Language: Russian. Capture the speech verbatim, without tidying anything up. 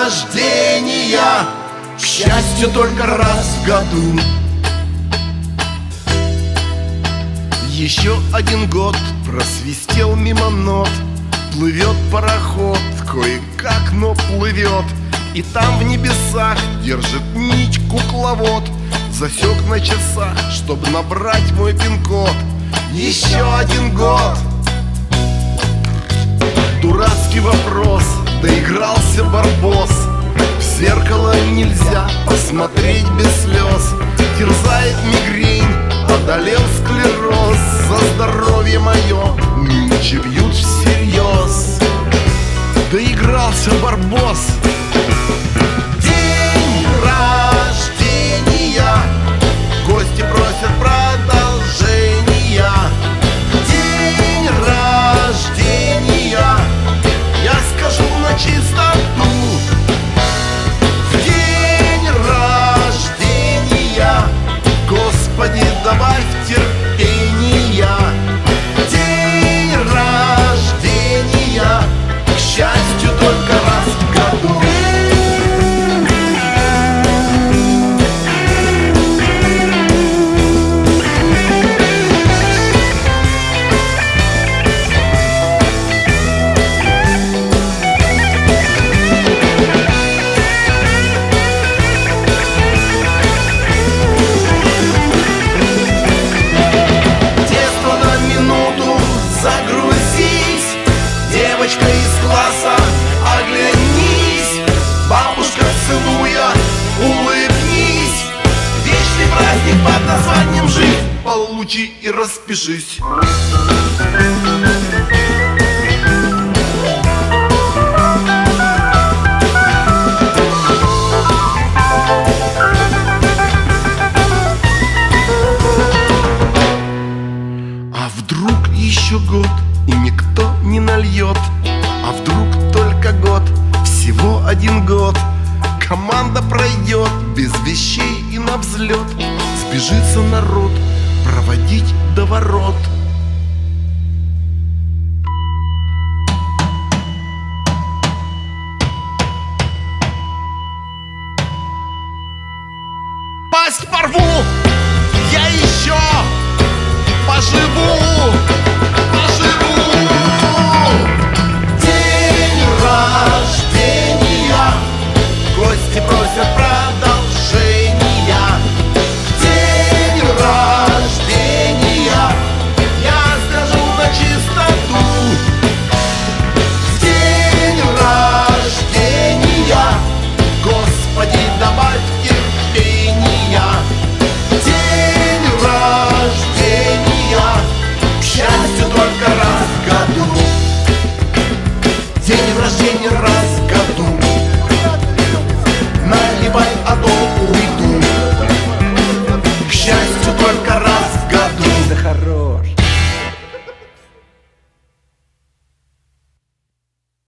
рождения, к счастью, только раз в году. Еще один год просвистел мимо нот. Плывет пароход, кое-как, но плывет. И там в небесах держит нить кукловод. Засек на часах, чтобы набрать мой пин-код. Еще один год. Дурацкий вопрос, доигрался барбос. В зеркало нельзя посмотреть без слез. Терзает мигрень, одолел склероз. За здоровье мое нынче бьют всерьез. Доигрался барбос. День рождения, гости просят продолжения. День рождения, я скажу на чистоту. В день рождения, Господи, добавь терпения. День рождения, к счастью, только раз в году. Девочка из класса, оглянись. Бабушка, целуя, улыбнись. Вечный праздник под названием жизнь получи и распишись. А вдруг еще год и никто не нальет? А вдруг только год, всего один год? Команда пройдет без вещей и на взлет. Сбежится народ проводить до ворот. Пасть порву, я еще поживу. Гости просят продолжения. День рождения, я скажу на чистоту. День рождения, Господи, добавь терпения. День рождения, к счастью, только раз в году. День рождения раз в году. Наливай, а то увидишь.